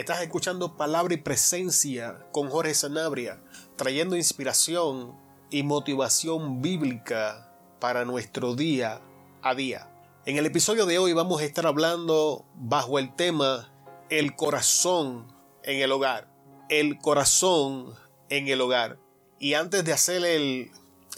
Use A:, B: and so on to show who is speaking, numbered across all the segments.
A: Estás escuchando Palabra y Presencia con Jorge Sanabria, trayendo inspiración y motivación bíblica para nuestro día a día. En el episodio de hoy vamos a estar hablando bajo el tema el corazón en el hogar. El corazón en el hogar. Y antes de hacer el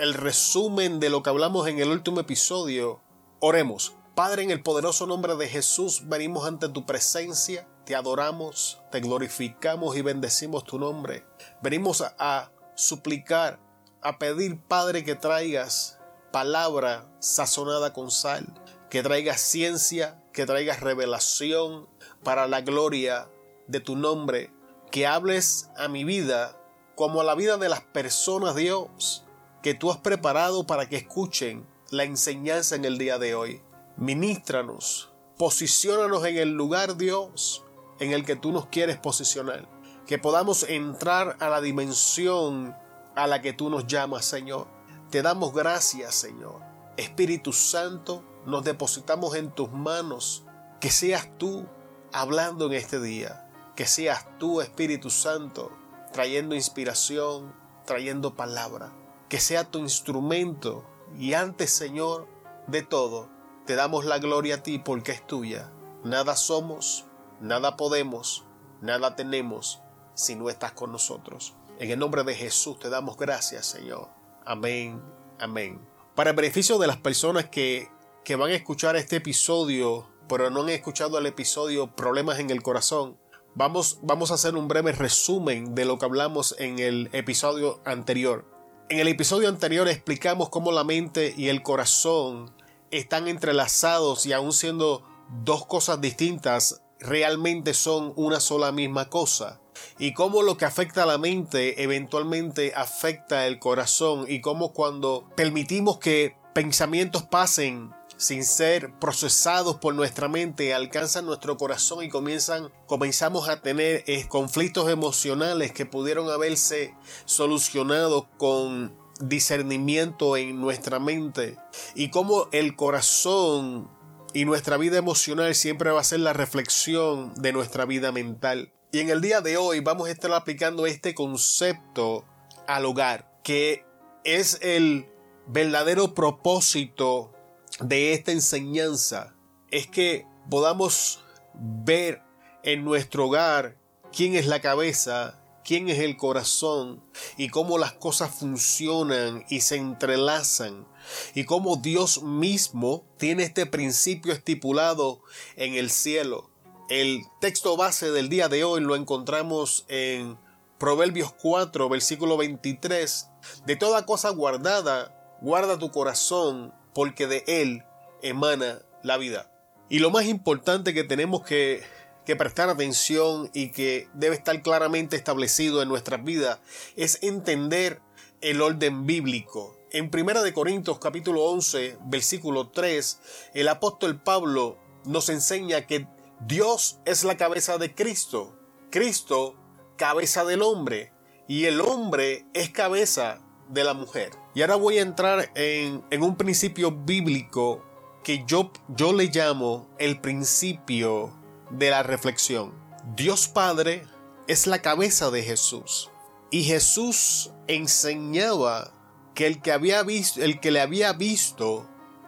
A: resumen de lo que hablamos en el último episodio, oremos. Padre, en el poderoso nombre de Jesús, venimos ante tu presencia, te adoramos, te glorificamos y bendecimos tu nombre. Venimos a suplicar, a pedir, Padre, que traigas palabra sazonada con sal, que traigas ciencia, que traigas revelación para la gloria de tu nombre, que hables a mi vida como a la vida de las personas, Dios, que tú has preparado para que escuchen la enseñanza en el día de hoy. Ministranos, posiciónanos en el lugar, Dios, en el que tú nos quieres posicionar. Que podamos entrar a la dimensión a la que tú nos llamas, Señor. Te damos gracias, Señor. Espíritu Santo, nos depositamos en tus manos. Que seas tú hablando en este día. Que seas tú, Espíritu Santo, trayendo inspiración, trayendo palabra. Que sea tu instrumento. Y antes, Señor, de todo, te damos la gloria a ti porque es tuya. Nada somos, nada podemos, nada tenemos si no estás con nosotros. En el nombre de Jesús te damos gracias, Señor. Amén, amén. Para el beneficio de las personas que van a escuchar este episodio, pero no han escuchado el episodio Problemas en el Corazón, vamos a hacer un breve resumen de lo que hablamos en el episodio anterior. En el episodio anterior explicamos cómo la mente y el corazón están entrelazados y aun siendo dos cosas distintas, realmente son una sola misma cosa. Y cómo lo que afecta a la mente eventualmente afecta el corazón, y cómo cuando permitimos que pensamientos pasen sin ser procesados por nuestra mente, alcanzan nuestro corazón y comenzamos a tener conflictos emocionales que pudieron haberse solucionado con discernimiento en nuestra mente, y cómo el corazón y nuestra vida emocional siempre va a ser la reflexión de nuestra vida mental. Y en el día de hoy vamos a estar aplicando este concepto al hogar, que es el verdadero propósito de esta enseñanza, es que podamos ver en nuestro hogar quién es la cabeza, quién es el corazón, y cómo las cosas funcionan y se entrelazan, y cómo Dios mismo tiene este principio estipulado en el cielo. El texto base del día de hoy lo encontramos en Proverbios 4, versículo 23. De toda cosa guardada, guarda tu corazón, porque de él emana la vida. Y lo más importante que tenemos que prestar atención y que debe estar claramente establecido en nuestras vidas es entender el orden bíblico. En 1 Corintios capítulo 11, versículo 3, el apóstol Pablo nos enseña que Dios es la cabeza de Cristo, Cristo cabeza del hombre, y el hombre es cabeza de la mujer. Y ahora voy a entrar en un principio bíblico que yo le llamo el principio de la reflexión. Dios Padre es la cabeza de Jesús, y Jesús enseñaba que el que le había visto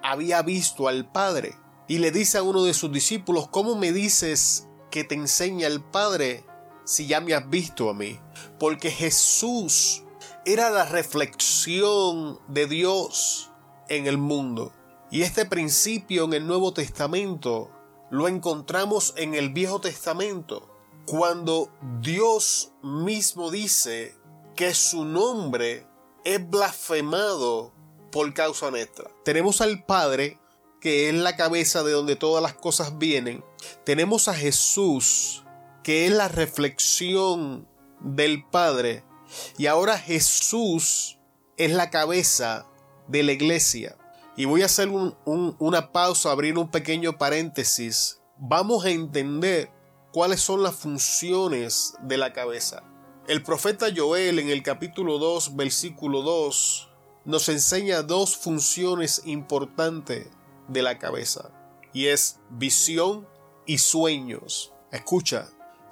A: al Padre, y le dice a uno de sus discípulos: ¿cómo me dices que te enseña el Padre si ya me has visto a mí? Porque Jesús era la reflexión de Dios en el mundo. Y este principio en el Nuevo Testamento lo encontramos en el Viejo Testamento, cuando Dios mismo dice que su nombre es blasfemado por causa nuestra. Tenemos al Padre, que es la cabeza de donde todas las cosas vienen. Tenemos a Jesús, que es la reflexión del Padre. Y ahora Jesús es la cabeza de la iglesia. Y voy a hacer una pausa, abrir un pequeño paréntesis. Vamos a entender cuáles son las funciones de la cabeza. El profeta Joel en el capítulo 2, versículo 2, nos enseña dos funciones importantes de la cabeza, y es visión y sueños. Escucha,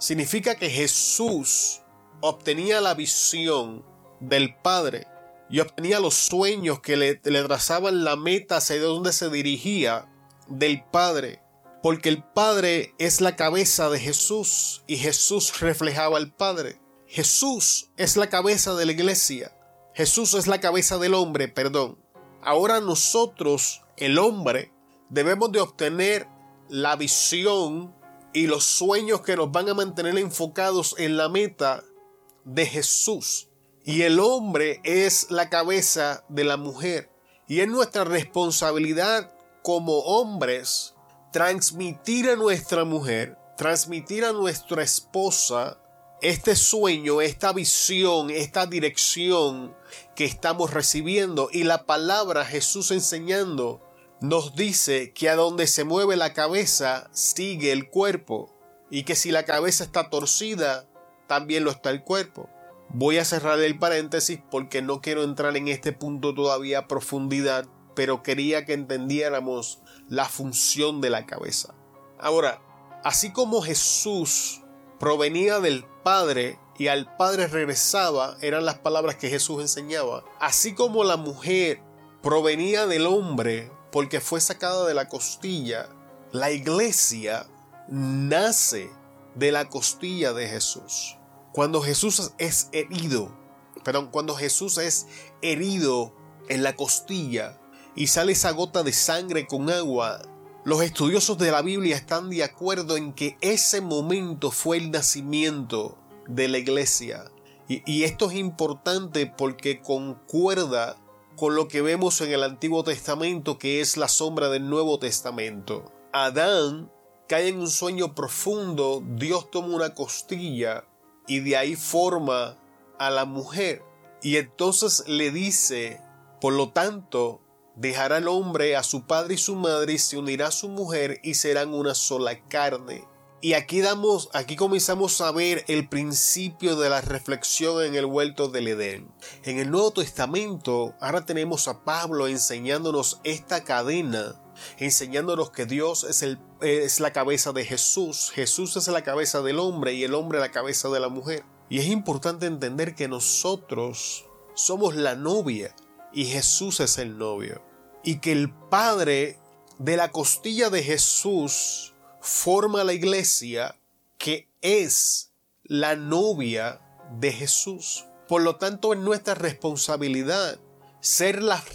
A: significa que Jesús obtenía la visión del Padre y obtenía los sueños que le trazaban la meta hacia donde se dirigía del Padre. Porque el Padre es la cabeza de Jesús y Jesús reflejaba al Padre. Jesús es la cabeza de la iglesia. Jesús es la cabeza del hombre, perdón. Ahora nosotros, el hombre, debemos de obtener la visión y los sueños que nos van a mantener enfocados en la meta de Jesús. Y el hombre es la cabeza de la mujer. Y es nuestra responsabilidad como hombres transmitir a nuestra mujer, transmitir a nuestra esposa este sueño, esta visión, esta dirección que estamos recibiendo. Y la palabra, Jesús enseñando, nos dice que a donde se mueve la cabeza sigue el cuerpo, y que si la cabeza está torcida, también lo está el cuerpo. Voy a cerrar el paréntesis porque no quiero entrar en este punto todavía a profundidad, pero quería que entendiéramos la función de la cabeza. Ahora, así como Jesús provenía del Padre y al Padre regresaba, eran las palabras que Jesús enseñaba, así como la mujer provenía del hombre porque fue sacada de la costilla, la iglesia nace de la costilla de Jesús. Cuando Jesús es herido en la costilla y sale esa gota de sangre con agua, los estudiosos de la Biblia están de acuerdo en que ese momento fue el nacimiento de la iglesia. Y esto es importante porque concuerda con lo que vemos en el Antiguo Testamento, que es la sombra del Nuevo Testamento. Adán cae en un sueño profundo, Dios toma una costilla y de ahí forma a la mujer. Y entonces le dice, por lo tanto, dejará el hombre a su padre y su madre y se unirá a su mujer y serán una sola carne. Y aquí comenzamos a ver el principio de la reflexión en el huerto del Edén. En el Nuevo Testamento ahora tenemos a Pablo enseñándonos esta cadena, enseñándonos que Dios es la cabeza de Jesús, Jesús es la cabeza del hombre y el hombre la cabeza de la mujer. Y es importante entender que nosotros somos la novia y Jesús es el novio. Y que el Padre de la costilla de Jesús forma la iglesia, que es la novia de Jesús. Por lo tanto, es nuestra responsabilidad ser la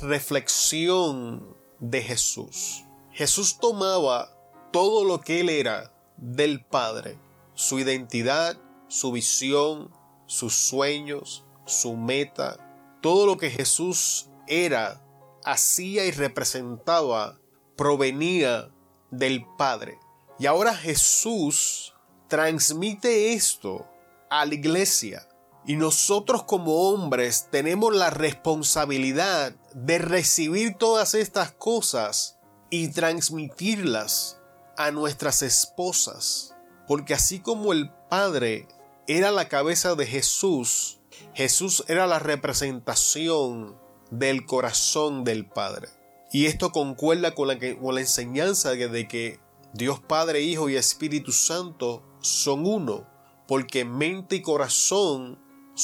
A: reflexión de Jesús. Jesús tomaba todo lo que él era del Padre, su identidad, su visión, sus sueños, su meta, todo lo que Jesús era, hacía y representaba, provenía del Padre. Y ahora Jesús transmite esto a la iglesia. Y nosotros como hombres tenemos la responsabilidad de recibir todas estas cosas y transmitirlas a nuestras esposas. Porque así como el Padre era la cabeza de Jesús, Jesús era la representación del corazón del Padre. Y esto concuerda con la enseñanza de que Dios Padre, Hijo y Espíritu Santo son uno, porque mente y corazón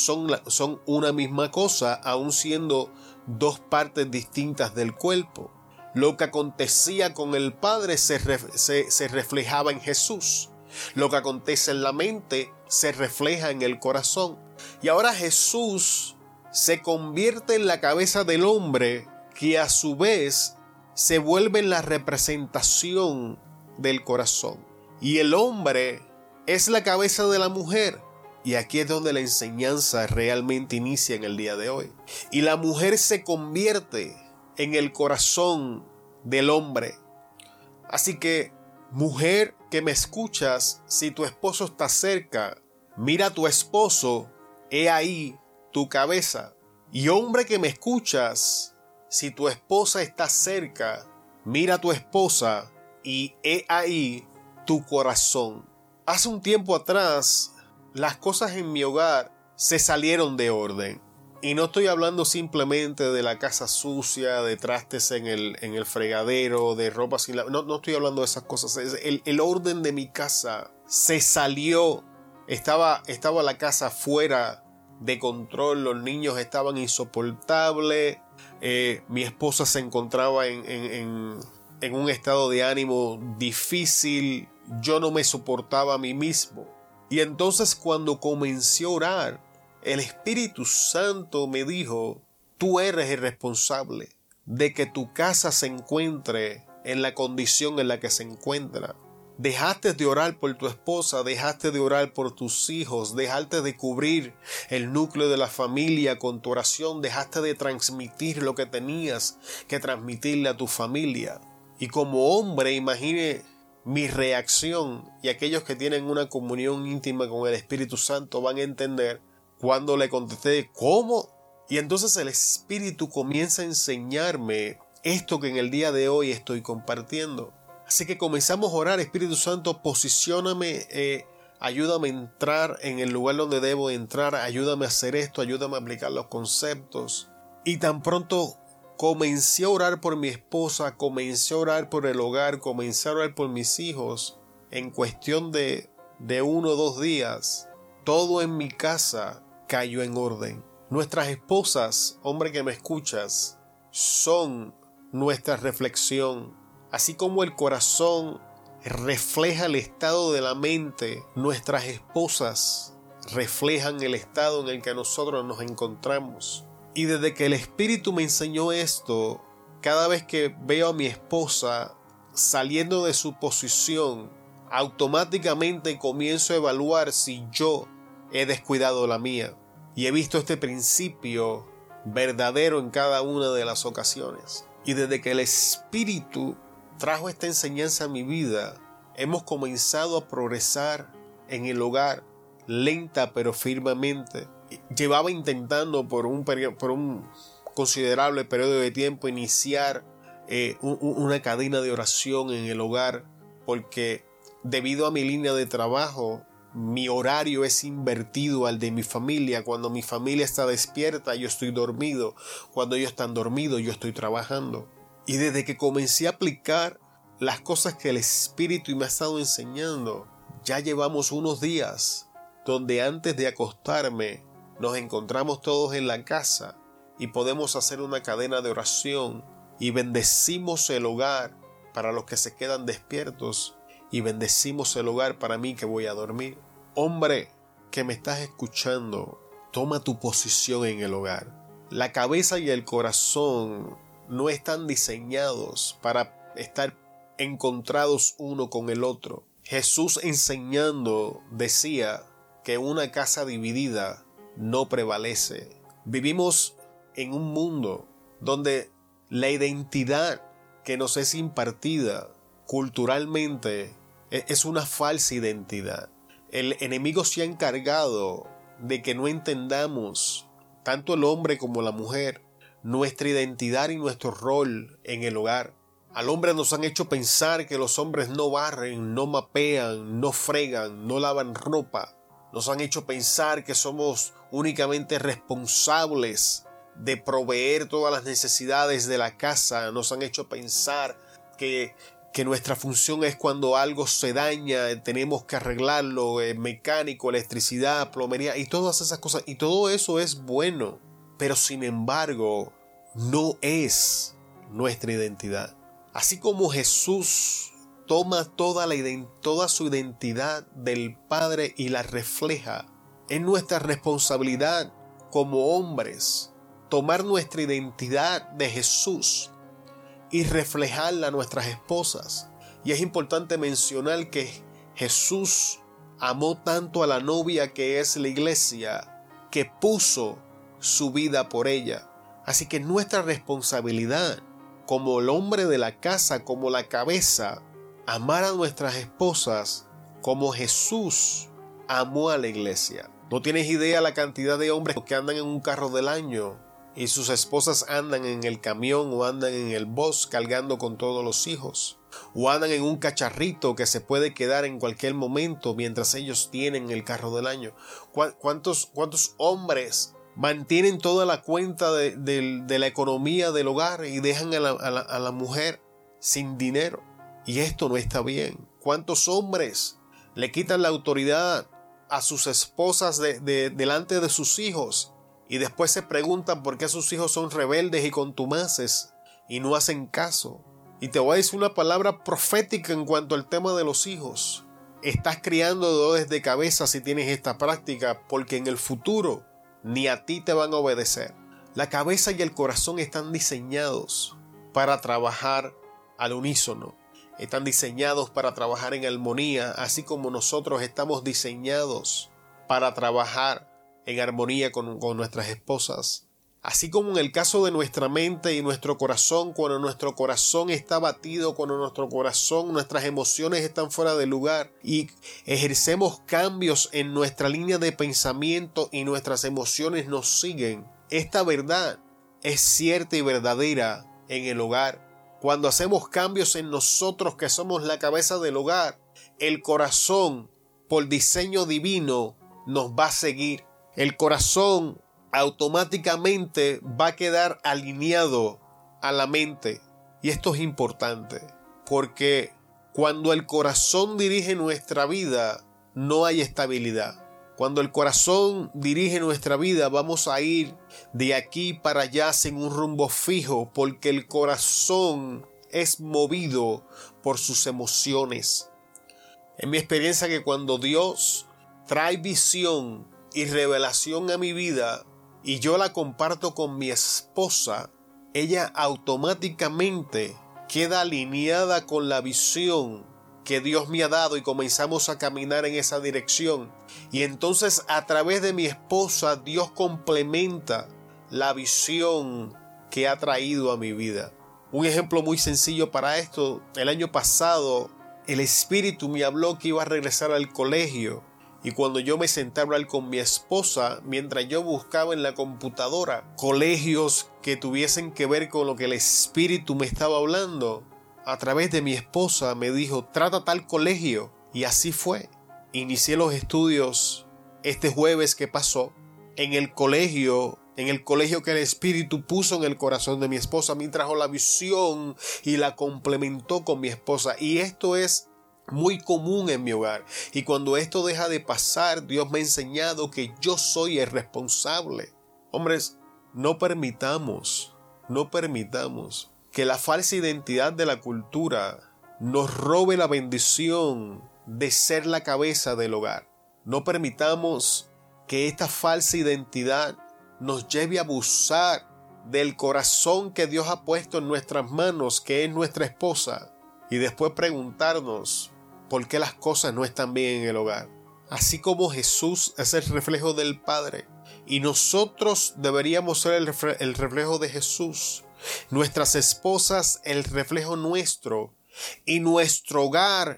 A: son una misma cosa, aun siendo dos partes distintas del cuerpo. Lo que acontecía con el Padre se reflejaba en Jesús. Lo que acontece en la mente se refleja en el corazón. Y ahora Jesús se convierte en la cabeza del hombre, que a su vez se vuelve en la representación del corazón. Y el hombre es la cabeza de la mujer. Y aquí es donde la enseñanza realmente inicia en el día de hoy. Y la mujer se convierte en el corazón del hombre. Así que, mujer que me escuchas, si tu esposo está cerca, mira a tu esposo, he ahí tu cabeza. Y hombre que me escuchas, si tu esposa está cerca, mira a tu esposa y he ahí tu corazón. Hace un tiempo atrás, las cosas en mi hogar se salieron de orden. Y no estoy hablando simplemente de la casa sucia, de trastes en el fregadero, de ropa sin lavar. No estoy hablando de esas cosas. El orden de mi casa se salió Estaba la casa fuera de control, los niños estaban insoportables, mi esposa se encontraba en un estado de ánimo difícil, yo no me soportaba a mí mismo. Y entonces cuando comencé a orar, el Espíritu Santo me dijo: tú eres el responsable de que tu casa se encuentre en la condición en la que se encuentra. Dejaste de orar por tu esposa, dejaste de orar por tus hijos, dejaste de cubrir el núcleo de la familia con tu oración, dejaste de transmitir lo que tenías que transmitirle a tu familia. Y como hombre, imagine mi reacción, y aquellos que tienen una comunión íntima con el Espíritu Santo van a entender cuando le contesté: ¿cómo? Y entonces el Espíritu comienza a enseñarme esto que en el día de hoy estoy compartiendo. Así que comenzamos a orar: Espíritu Santo, posicióname, ayúdame a entrar en el lugar donde debo entrar, ayúdame a hacer esto, ayúdame a aplicar los conceptos. Y tan pronto comencé a orar por mi esposa, comencé a orar por el hogar, comencé a orar por mis hijos, en cuestión de 1 o 2 días, todo en mi casa cayó en orden. Nuestras esposas, hombre que me escuchas, son nuestra reflexión. Así como el corazón refleja el estado de la mente, nuestras esposas reflejan el estado en el que nosotros nos encontramos. Y desde que el Espíritu me enseñó esto, cada vez que veo a mi esposa saliendo de su posición, automáticamente comienzo a evaluar si yo he descuidado la mía. Y he visto este principio verdadero en cada una de las ocasiones. Y desde que el Espíritu trajo esta enseñanza a mi vida, hemos comenzado a progresar en el hogar, lenta pero firmemente. Llevaba intentando por un considerable periodo de tiempo iniciar una cadena de oración en el hogar, porque debido a mi línea de trabajo, mi horario es invertido al de mi familia. Cuando mi familia está despierta, yo estoy dormido. Cuando ellos están dormidos, yo estoy trabajando. Y desde que comencé a aplicar las cosas que el Espíritu me ha estado enseñando, ya llevamos unos días donde antes de acostarme nos encontramos todos en la casa y podemos hacer una cadena de oración y bendecimos el hogar para los que se quedan despiertos y bendecimos el hogar para mí que voy a dormir. Hombre que me estás escuchando, toma tu posición en el hogar. La cabeza y el corazón no están diseñados para estar encontrados uno con el otro. Jesús enseñando decía que una casa dividida no prevalece. Vivimos en un mundo donde la identidad que nos es impartida culturalmente es una falsa identidad. El enemigo se ha encargado de que no entendamos, tanto el hombre como la mujer, nuestra identidad y nuestro rol en el hogar. Al hombre nos han hecho pensar que los hombres no barren, no mapean, no fregan, no lavan ropa. Nos han hecho pensar que somos únicamente responsables de proveer todas las necesidades de la casa. Nos han hecho pensar que nuestra función es cuando algo se daña, tenemos que arreglarlo, mecánico, electricidad, plomería y todas esas cosas. Y todo eso es bueno, pero sin embargo no es nuestra identidad. Así como Jesús toma toda su identidad del Padre y la refleja, es nuestra responsabilidad como hombres tomar nuestra identidad de Jesús y reflejarla a nuestras esposas. Y es importante mencionar que Jesús amó tanto a la novia que es la iglesia, que puso su vida por ella. Así que nuestra responsabilidad como el hombre de la casa, como la cabeza, amar a nuestras esposas como Jesús amó a la iglesia. No tienes idea la cantidad de hombres que andan en un carro del año y sus esposas andan en el camión o andan en el bus cargando con todos los hijos, o andan en un cacharrito que se puede quedar en cualquier momento mientras ellos tienen el carro del año. ¿Cuántos hombres mantienen toda la cuenta de la economía del hogar y dejan a la mujer sin dinero? Y esto no está bien. ¿Cuántos hombres le quitan la autoridad a sus esposas delante de sus hijos y después se preguntan por qué sus hijos son rebeldes y contumaces y no hacen caso. Y te voy a decir una palabra profética en cuanto al tema de los hijos. Estás criando dolores de cabeza si tienes esta práctica, porque en el futuro ni a ti te van a obedecer. La cabeza y el corazón están diseñados para trabajar al unísono. Están diseñados para trabajar en armonía, así como nosotros estamos diseñados para trabajar en armonía con nuestras esposas. Así como en el caso de nuestra mente y nuestro corazón, cuando nuestro corazón está batido, cuando nuestro corazón, nuestras emociones están fuera de lugar y ejercemos cambios en nuestra línea de pensamiento y nuestras emociones nos siguen. Esta verdad es cierta y verdadera en el hogar. Cuando hacemos cambios en nosotros que somos la cabeza del hogar, el corazón, por diseño divino, nos va a seguir. El corazón automáticamente va a quedar alineado a la mente. Y esto es importante, porque cuando el corazón dirige nuestra vida, no hay estabilidad. Cuando el corazón dirige nuestra vida, vamos a ir de aquí para allá sin un rumbo fijo, porque el corazón es movido por sus emociones. En mi experiencia, que cuando Dios trae visión y revelación a mi vida y yo la comparto con mi esposa, ella automáticamente queda alineada con la visión que Dios me ha dado y comenzamos a caminar en esa dirección. Y entonces a través de mi esposa Dios complementa la visión que ha traído a mi vida. Un ejemplo muy sencillo para esto: el año pasado el Espíritu me habló que iba a regresar al colegio. Y cuando yo me senté a hablar con mi esposa, mientras yo buscaba en la computadora colegios que tuviesen que ver con lo que el Espíritu me estaba hablando, a través de mi esposa me dijo: trata tal colegio. Y así fue. Inicié los estudios este jueves que pasó en el colegio que el Espíritu puso en el corazón de mi esposa. A mí trajo la visión y la complementó con mi esposa. Y esto es muy común en mi hogar. Y cuando esto deja de pasar, Dios me ha enseñado que yo soy el responsable. Hombres, no permitamos que la falsa identidad de la cultura nos robe la bendición de ser la cabeza del hogar. No permitamos que esta falsa identidad nos lleve a abusar del corazón que Dios ha puesto en nuestras manos, que es nuestra esposa, y después preguntarnos por qué las cosas no están bien en el hogar. Así como Jesús es el reflejo del Padre, y nosotros deberíamos ser el reflejo de Jesús, nuestras esposas el reflejo nuestro, y nuestro hogar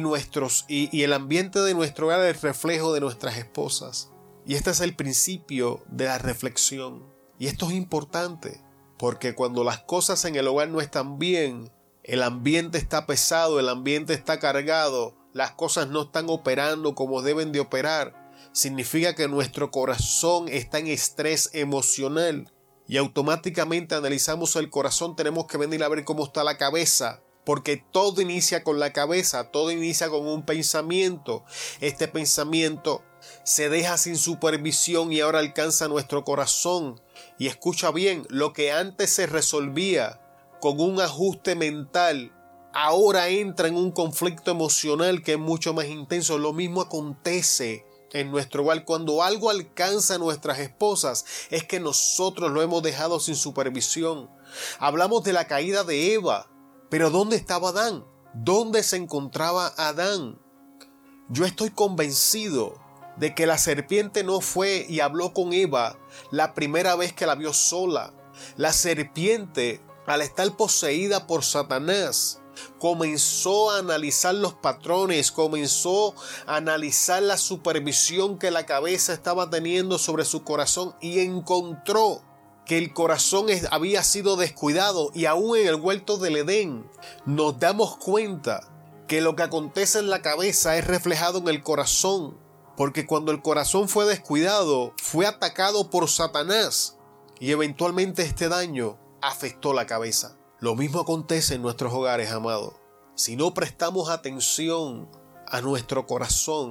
A: y el ambiente de nuestro hogar el reflejo de nuestras esposas. Y este es el principio de la reflexión. Y esto es importante, porque cuando las cosas en el hogar no están bien, el ambiente está pesado, el ambiente está cargado, las cosas no están operando como deben de operar, significa que nuestro corazón está en estrés emocional. Y automáticamente analizamos el corazón, tenemos que venir a ver cómo está la cabeza, porque todo inicia con la cabeza, todo inicia con un pensamiento. Este pensamiento se deja sin supervisión y ahora alcanza nuestro corazón. Y escucha bien, lo que antes se resolvía con un ajuste mental, ahora entra en un conflicto emocional que es mucho más intenso. Lo mismo acontece en nuestro hogar. Cuando algo alcanza a nuestras esposas, es que nosotros lo hemos dejado sin supervisión. Hablamos de la caída de Eva, pero ¿dónde estaba Adán? ¿Dónde se encontraba Adán? Yo estoy convencido de que la serpiente no fue y habló con Eva la primera vez que la vio sola. La serpiente, al estar poseída por Satanás, comenzó a analizar los patrones, comenzó a analizar la supervisión que la cabeza estaba teniendo sobre su corazón y encontró que el corazón había sido descuidado. Y aún en el huerto del Edén nos damos cuenta que lo que acontece en la cabeza es reflejado en el corazón, porque cuando el corazón fue descuidado, fue atacado por Satanás y eventualmente este daño afectó la cabeza. Lo mismo acontece en nuestros hogares, amados. Si no prestamos atención a nuestro corazón,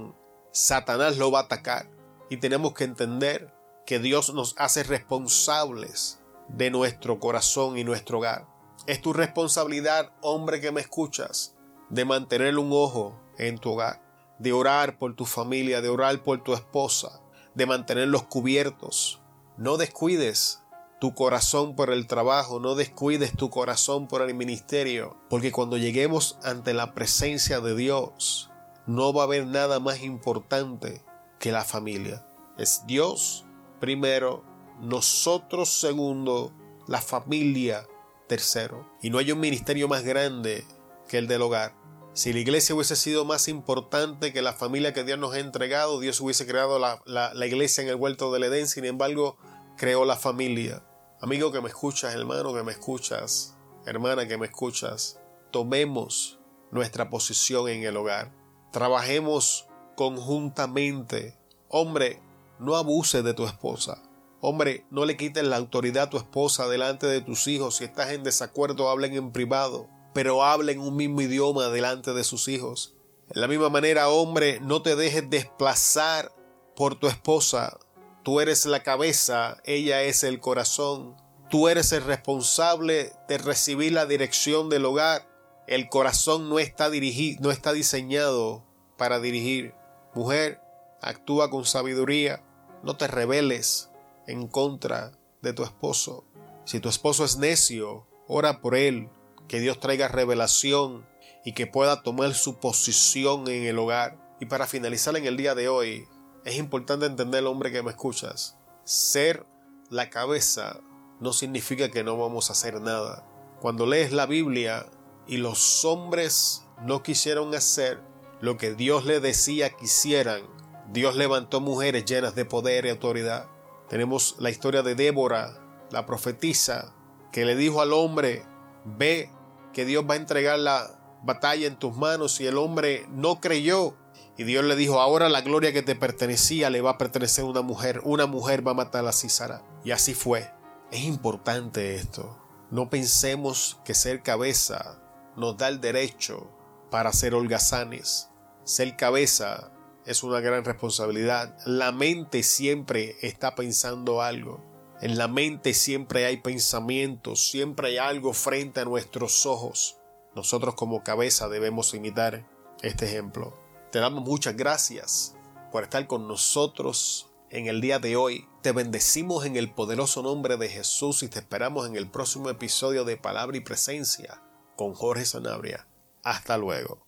A: Satanás lo va a atacar. Y tenemos que entender que Dios nos hace responsables de nuestro corazón y nuestro hogar. Es tu responsabilidad, hombre que me escuchas, de mantener un ojo en tu hogar, de orar por tu familia, de orar por tu esposa, de mantenerlos cubiertos. No descuides tu corazón por el trabajo, no descuides tu corazón por el ministerio, porque cuando lleguemos ante la presencia de Dios, no va a haber nada más importante que la familia. Es Dios primero, nosotros segundo, la familia tercero. Y no hay un ministerio más grande que el del hogar. Si la iglesia hubiese sido más importante que la familia que Dios nos ha entregado, Dios hubiese creado la iglesia en el huerto del Edén. Sin embargo, creó la familia. Amigo que me escuchas, hermano que me escuchas, hermana que me escuchas, tomemos nuestra posición en el hogar. Trabajemos conjuntamente. Hombre, no abuses de tu esposa. Hombre, no le quites la autoridad a tu esposa delante de tus hijos. Si estás en desacuerdo, hablen en privado, pero hablen un mismo idioma delante de sus hijos. De la misma manera, hombre, no te dejes desplazar por tu esposa. Tú eres la cabeza, ella es el corazón. Tú eres el responsable de recibir la dirección del hogar. El corazón no está diseñado para dirigir. Mujer, actúa con sabiduría. No te rebeles en contra de tu esposo. Si tu esposo es necio, ora por él, que Dios traiga revelación y que pueda tomar su posición en el hogar. Y para finalizar en el día de hoy, es importante entender, hombre que me escuchas, ser la cabeza no significa que no vamos a hacer nada. Cuando lees la Biblia y los hombres no quisieron hacer lo que Dios les decía que hicieran, Dios levantó mujeres llenas de poder y autoridad. Tenemos la historia de Débora, la profetisa, que le dijo al hombre: ve, que Dios va a entregar la batalla en tus manos, y el hombre no creyó. Y Dios le dijo: ahora la gloria que te pertenecía le va a pertenecer a una mujer va a matar a Sísara. Y así fue. Es importante esto. No pensemos que ser cabeza nos da el derecho para ser holgazanes. Ser cabeza es una gran responsabilidad. La mente siempre está pensando algo. En la mente siempre hay pensamientos, siempre hay algo frente a nuestros ojos. Nosotros como cabeza debemos imitar este ejemplo. Te damos muchas gracias por estar con nosotros en el día de hoy. Te bendecimos en el poderoso nombre de Jesús y te esperamos en el próximo episodio de Palabra y Presencia con Jorge Sanabria. Hasta luego.